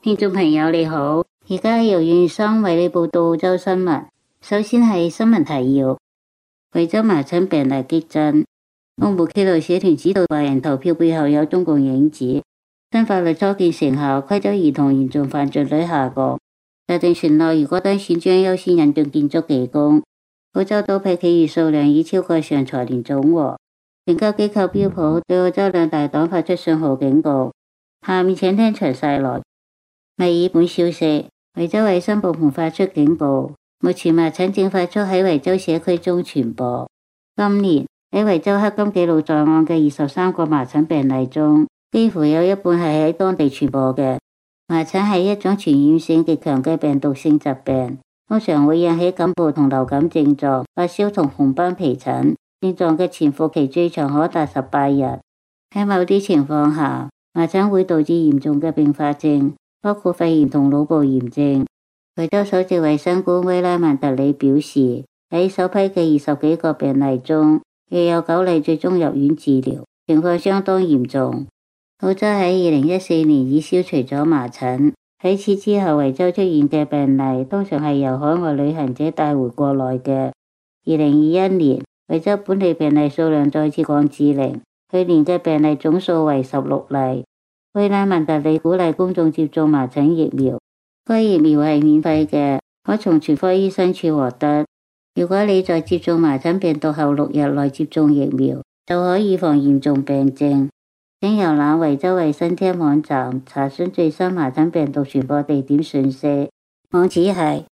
聽眾朋友你好，而家由袁生為你報道澳洲新聞。首先係新聞提要：維州麻疹病例激增，奧姆基路社團指導華人投票背後有中共影子。新法律初見成效，規州兒童嚴重犯罪率下降。特定承諾如果當選將優先引進建築技工。澳洲多批企業數量已超過上財年總和。評級機構標普對澳洲兩大黨發出信號警告。下面請聽詳細內容。墨爾本消息，維州衛生部門發出警告，目前麻疹正快速喺維州社區中傳播。今年喺維州黑金記錄在案嘅23個麻疹病例中，幾乎有一半係喺當地傳播嘅。麻疹係一種傳染性極強嘅病毒性疾病，通常會引起感冒同流感症狀、發燒同紅斑皮疹，症狀嘅潛伏期最長可達18日。喺某啲情況下，麻疹會導致嚴重嘅併發症，包括肺炎同腦部炎症。維州首席衛生官威拉曼特里表示，喺首批嘅20幾個病例中，亦有9例最終入院治療，情況相當嚴重。澳洲喺2014年已消除咗麻疹，喺此之後維州出現嘅病例通常係由海外旅行者帶回國內嘅。2021年維州本地病例數量再次降至0，去年嘅病例總數為16例。威拉曼特里鼓勵公眾接種麻疹疫苗，該疫苗係免費嘅，可從全科醫生處獲得。如果你在接種麻疹病毒後6日內接種疫苗，就可以防嚴重病症。請瀏覽維州衛生廳網站查詢最新麻疹病毒傳播地點信息，網址係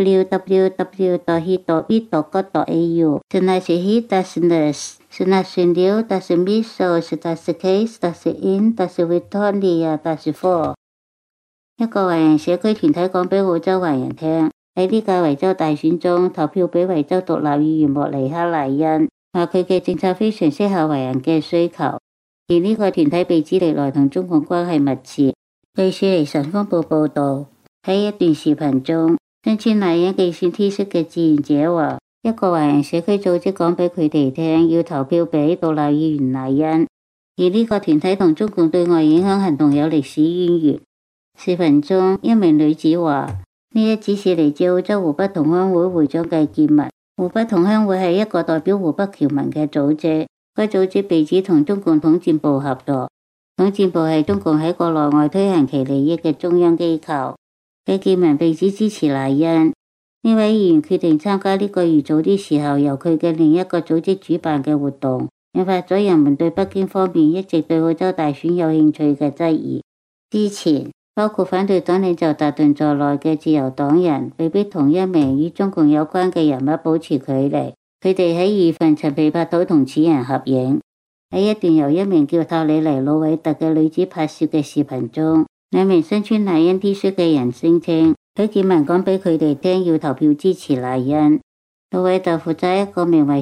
www.hit.gov.au。一個華人社區團體講俾澳洲華人聽，喺呢屆維州大選中投票俾維州獨立議員莫尼克賴恩，話佢嘅政策非常適合華人嘅需求。而呢個團體被指歷來同中共關係密切。據雪梨晨鋒報報道，喺一段視頻中，身穿賴恩競選 T 恤嘅志願者話，一個華人社區組織講俾佢哋聽，要投票俾獨立議員賴恩。而呢個團體同中共對外影響行動有歷史淵源。視頻中，一名女子話，呢一指示嚟自澳洲湖北同鄉會會長計建文。湖北同鄉會係一個代表湖北僑民嘅組織。該組織被指同中共統戰部合作，統戰部係中共喺國內外推行其利益嘅中央機構。計建文被指支持賴恩，呢位議員決定參加呢個月早啲時候由佢嘅另一個組織主辦嘅活動，引發咗人們對北京方面一直對澳洲大選有興趣嘅質疑。之前，包括反對黨領袖達頓在內嘅自由黨人被逼同一名與中共有關嘅人物保持距離。佢哋喺2月份曾被拍到同此人合影。喺一段由一名叫塔里尼魯韋特嘅女子拍攝嘅視頻中，兩名身穿賴恩 T 恤嘅人聲稱，計建文講俾佢哋聽要投票支持賴恩。魯韋特負責一個名為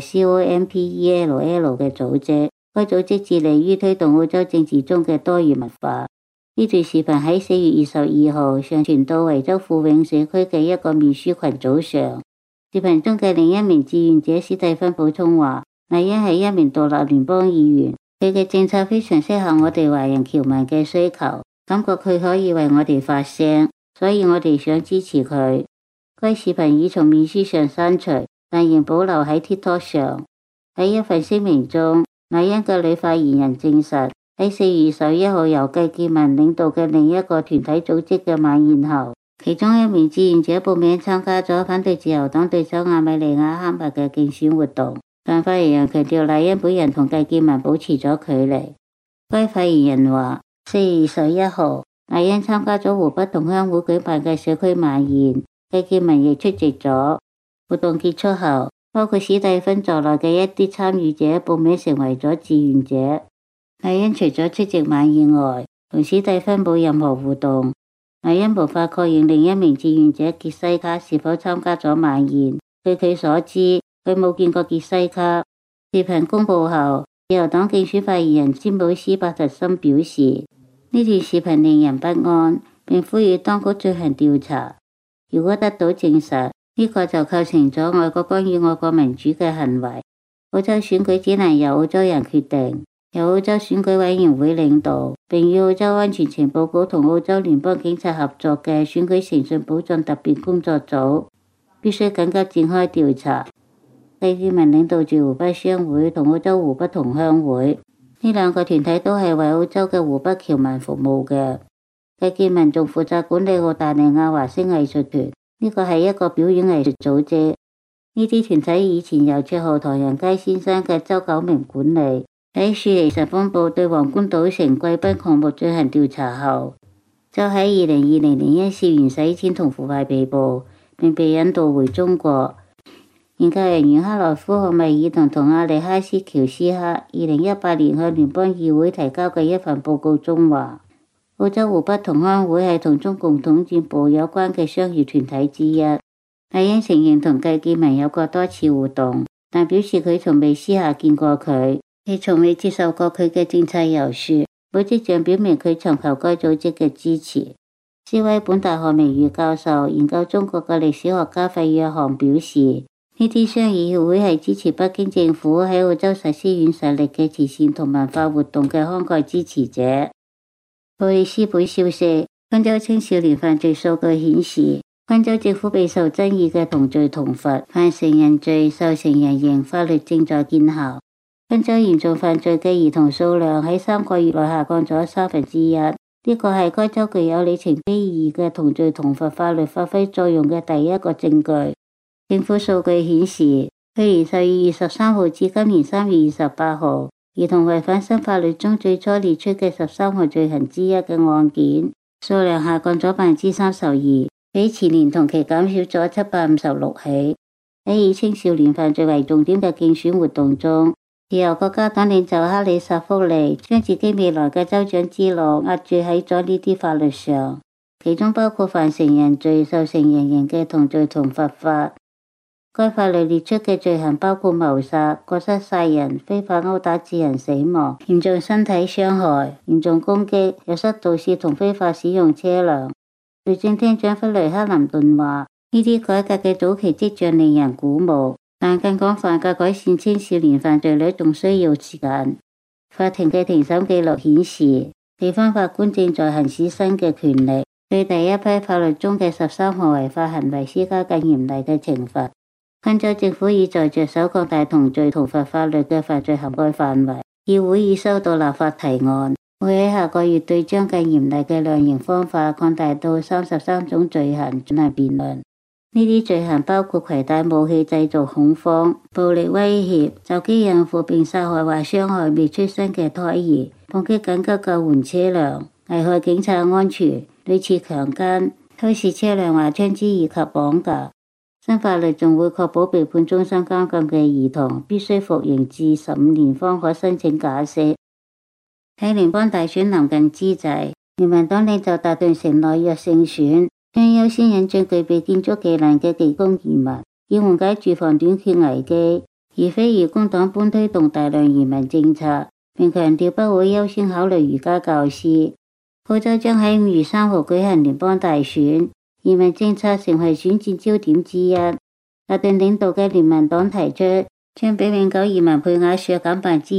COMPELL 嘅組織，該組織致力於推動澳洲政治中嘅多元文化。呢段視頻喺4月22號上傳到維州富永社區嘅一個面書群組上。視頻中嘅另一名志願者史蒂芬補充話，賴恩係一名獨立聯邦議員，佢嘅政策非常適合我哋華人僑民嘅需求，感覺佢可以為我哋發聲，所以我哋想支持佢。該視頻已從面書上刪除，但仍保留喺 TikTok 上。喺一份聲明中，賴恩嘅女發言人證實，喺4月21號由計建文領導嘅另一個團體組織嘅晚宴後，其中一名志願者報名參加咗反對自由黨對手亞美利亞哈默嘅競選活動，但發言人強調賴恩本人同計建文保持咗距離。該發言人話，4月21號，賴恩參加咗湖北同鄉會舉辦嘅社區晚宴，計建文亦出席咗。活動結束後，包括史蒂芬在內嘅一啲參與者報名成為咗志願者。賴恩除咗出席晚宴外，同史蒂芬冇任何互動。賴恩無法確認另一名志願者傑西卡是否參加咗晚宴。據佢所知，佢冇見過傑西卡。視頻公佈後，自由黨競選發言人詹姆斯巴特森表示，呢段視頻令人不安，並呼籲當局進行調查。如果得到證實，呢個就構成咗外國干預外國民主嘅行為。澳洲選舉只能由澳洲人決定。 由澳洲選舉委員會領導，並與澳洲安全情報局同澳洲聯邦警察合作嘅選舉誠信保障特別工作組，必須緊急展開調查。計建文領導住湖北商會同澳洲湖北同鄉會，呢兩個團體都係為澳洲嘅湖北僑民服務嘅。計建文仲負責管理澳大利亞華星藝術團，呢個係一個表演藝術組織。呢啲團體以前由綽號唐人街先生嘅周九明管理。喺雪梨晨鋒報對皇冠賭城貴賓項目進行調查後，就喺2020年因涉嫌洗錢同腐敗被捕，並被引渡回中國。研究人員克萊夫·漢米爾頓同阿里哈斯·喬斯克2018年向聯邦議會提交嘅一份報告中話，澳洲湖北同鄉會係同中共統戰部有關嘅商業團體之一。阿英承認同計建文有過多次互動，但表示佢從未私下見過佢，亦從未接受過佢嘅政策遊說，冇跡象表明佢尋求該組織嘅支持。斯威本大學名譽教授、研究中國嘅歷史學家費約翰表示，呢啲商業協會係支持北京政府喺澳洲實施軟實力嘅慈善同文化活動嘅慷慨支持者。布里斯本消息，昆州青少年犯罪數據顯示，昆州政府備受爭議嘅同罪同罰、犯成人罪受成人刑法律正在見效。昆州嚴重犯罪嘅兒童數量喺3個月內下降咗1/3，呢個係該州具有里程碑意義嘅同罪同罰法律發揮作用嘅第一個證據。政府數據顯示，去年12月13號至今年3月28號，兒童違反新法律中最初列出嘅13項罪行之一嘅案件數量下降咗32%，比前年同期減少咗756起。喺以青少年犯罪為重點嘅競選活動中，自由國家黨領袖克里薩福利將自己未來嘅州長之路壓注喺咗呢啲法律上，其中包括犯成人罪受成人刑嘅同罪同罰法。該法律列出嘅罪行包括謀殺、過失殺人、非法毆打致人死亡、嚴重身體傷害、嚴重攻擊、有失盜竊同非法使用車輛。律政廳長弗雷克林頓話：呢啲改革嘅早期跡象令人鼓舞，但更廣泛嘅改善青少年犯罪率仲需要時間。法庭嘅庭審記錄顯示，地方法官正在行使新嘅權力，對第一批法律中嘅13項違法行為施加更嚴厲嘅懲罰。昆州政府已在着手擴大同罪同罰法律嘅犯罪涵蓋範圍，議會已收到立法提案，會喺下個月對將更嚴厲嘅量刑方法擴大到33種罪行進行辯論。呢啲罪行包括攜帶武器製造恐慌、暴力威脅、襲擊孕婦並殺害或傷害未出生嘅胎兒、攻擊緊急救援車輛、危害警察安全、類似強姦、偷竊車輛或槍支以及綁架。新法律仲會確保被判終身監禁嘅兒童必須服刑至15年方可申請假釋。喺聯邦大選臨近之際，聯民黨領袖達頓承諾若勝選，將優先引進具備建築技能嘅技工移民，以緩解住房短缺危機，而非如工黨般推動大量移民政策，並強調不會優先考慮瑜伽教師。澳洲將喺5月3號舉行聯邦大選，移民政策成為選戰焦點之一。達頓領導嘅聯民黨提出將比永久移民配額削減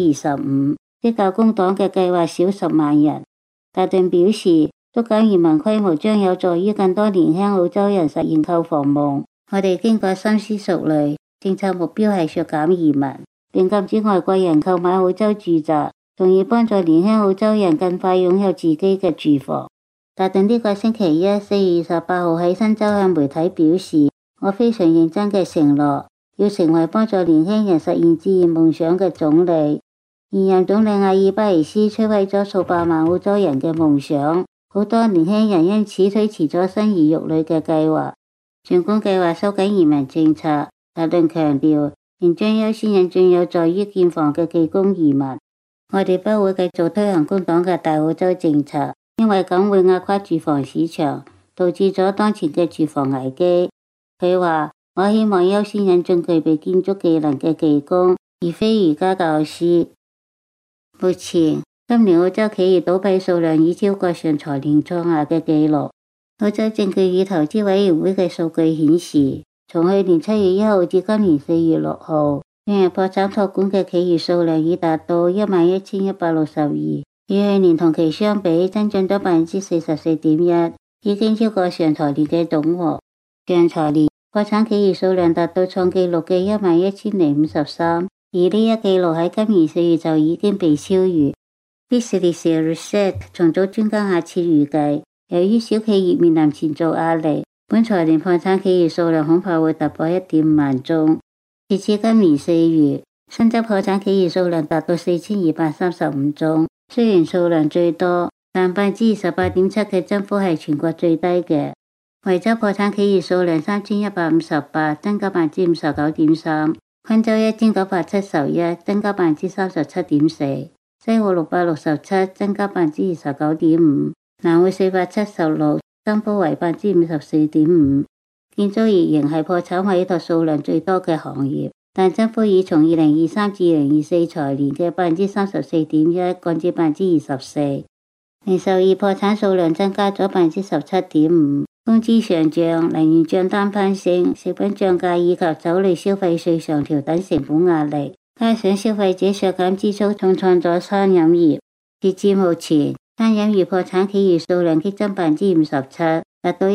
25%，即較工黨嘅計劃少10萬人。達頓表示，縮減移民規模將有助於更多年輕澳洲人實現購房夢。我哋經過深思熟慮，政策目標係削減移民，並禁止外國人購買澳洲住宅，從而幫助年輕澳洲人更快擁有自己嘅住房。達頓呢個星期一4月28號喺新州向媒體表示，我非常認真嘅承諾，要成為幫助年輕人實現志願夢想嘅總理。現任總理阿爾巴尼斯摧毀咗數百萬澳洲人嘅夢想，好多年輕人因此推遲咗生兒育女嘅計劃。儘管計劃收緊移民政策，達頓強調仍將優先引進有助於建房嘅技工移民。我哋不會繼續推行工黨嘅大澳洲政策，因為咁會壓垮住房市場，導致咗當前嘅住房危機。佢話：我希望優先引進具備建築技能嘅技工，而非瑜伽教師。目前，今年澳洲企業倒閉數量已超過上財年創下嘅紀錄。澳洲證券與投資委員會嘅數據顯示，從去年7月1號至今年4月6號， 每日破產託管嘅企業數量已達到11,162，與去年同期相比增長咗44.1%，已經超過上財年嘅總和。上財年破產企業數量達到創紀錄嘅11,053，而呢一紀錄喺今年4月就已經被超越。Business Research 重組專家下次預計，由於小企業面臨前續壓力，本財年破產企業數量恐怕會突破1.5萬宗。截至今年4月，新增破產企業數量達到4,235宗，雖然數量最多，但28.7%嘅增幅係全國最低嘅。惠州破產企業數量3,158，增加59.3%，昆州1,971，增加37.4%，西澳667，增加29.5%，南澳476，增幅為54.5%。建築業仍係破產委託數量最多嘅行業，但增幅已從2023至2024財年嘅34.1%降至24%。零售業破產數量增加咗17.5%，工資上漲、能源賬單攀升、食品漲價以及酒類消費稅上調等成本壓力，加上消費者削減支出，重創咗餐飲業。截至目前，餐飲業破產企業數量激增57%，達到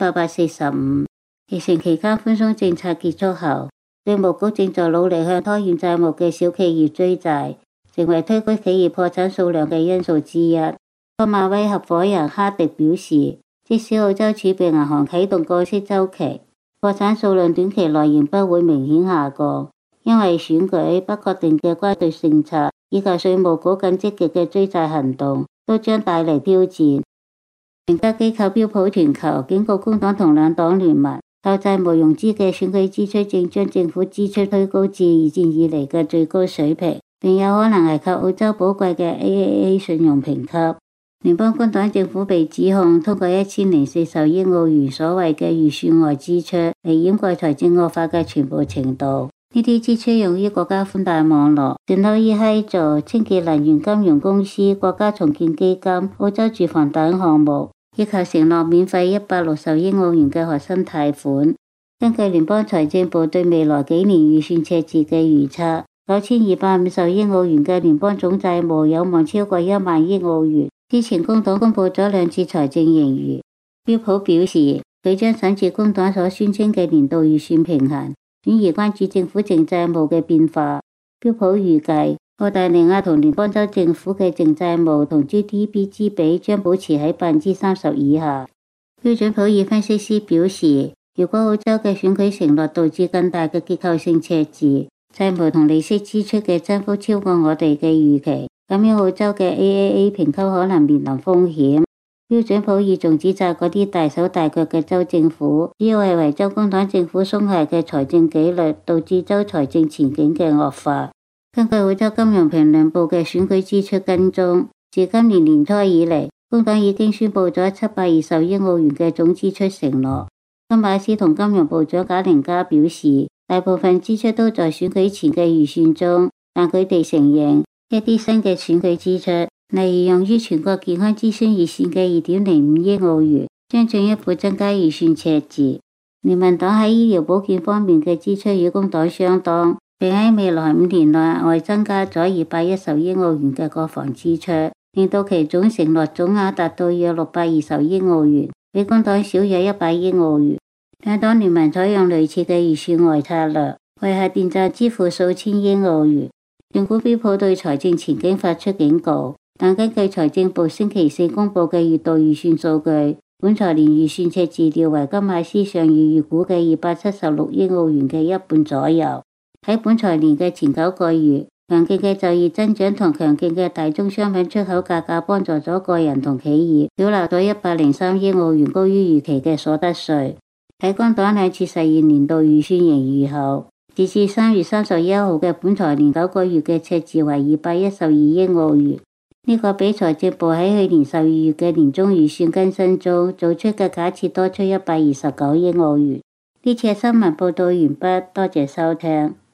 1,845。疫情期間寬鬆政策結束後，稅務局正在努力向拖欠債務嘅小企業追債，成為推高企業破產數量嘅因素之一。科馬威合夥人哈迪表示，即使澳洲儲備銀行啟動降息週期，破產數量短期內仍不會明顯下降，因為選舉、不確定嘅關稅政策以及稅務局更積極嘅追債行動，都將帶嚟挑戰。評級機構標普全球警告工黨同兩黨聯盟，靠債務融資嘅選舉支出正將政府支出推高至2戰以嚟嘅最高水平，並有可能危及澳洲寶貴嘅 AAA 信用評級。聯邦工黨政府被指控通過1040億澳元所謂嘅預算外支出嚟掩蓋財政惡化嘅全部程度。呢啲支出用於國家寬帶網絡、電腦以閪做、清潔能源金融公司、國家重建基金、澳洲住房等項目，以及承諾免費160億澳元嘅學生貸款。根據聯邦財政部對未來幾年預算赤字嘅預測，9250億澳元嘅聯邦總債務有望超過1萬億澳元。之前工黨公布咗2次財政盈餘，標普表示佢將審視工黨所宣稱嘅年度預算平衡，轉而關注政府淨債務嘅變化。標普預計澳大利亞同聯邦州政府嘅淨債務同 GDP 之比將保持喺30%以下。標準普爾分析師表示，如果澳洲嘅選舉承諾導致更大嘅結構性赤字，債務同利息支出嘅增幅超過我哋嘅預期，咁樣澳洲嘅 AAA 評級可能面臨風險。標準普爾仲指責嗰啲大手大腳嘅州政府，主要係為州工黨政府鬆懈嘅財政紀律，導致州財政前景嘅惡化。根據澳洲金融評論部嘅選舉支出跟蹤，自今年年初以嚟，工黨已經宣布咗720億澳元嘅總支出承諾。金馬斯同金融部長賈寧加表示，大部分支出都在選舉前嘅預算中，但佢哋承認一啲新嘅選舉支出，例如用於全國健康諮詢熱線嘅2.05億澳元，將進一步增加預算赤字。聯盟黨喺醫療保健方面嘅支出與工黨相當，並喺未來5年內額外增加咗210億澳元嘅國防支出，令到其總承諾總額達到約620億澳元，比工黨少約100億澳元。兩黨聯盟採用類似嘅預算外策略，為核電站支付數千億澳元。盡管標普對財政前景發出警告，但根據財政部星期四公布嘅月度預算數據，本財年預算赤字調為金馬斯上月預估嘅276億澳元嘅一半左右。喺本財年嘅前9個月，強勁嘅就業增長同強勁嘅大宗商品出口價格幫助咗個人同企業繳納咗103億澳元高於預期嘅所得稅。喺工黨2次實現年度預算盈餘後，截至3月31號嘅本財年9個月嘅赤字為212億澳元，呢個比財政部喺去年12月嘅年終預算更新中做出嘅假設多出129億澳元。呢次新聞報道完畢，多謝收聽。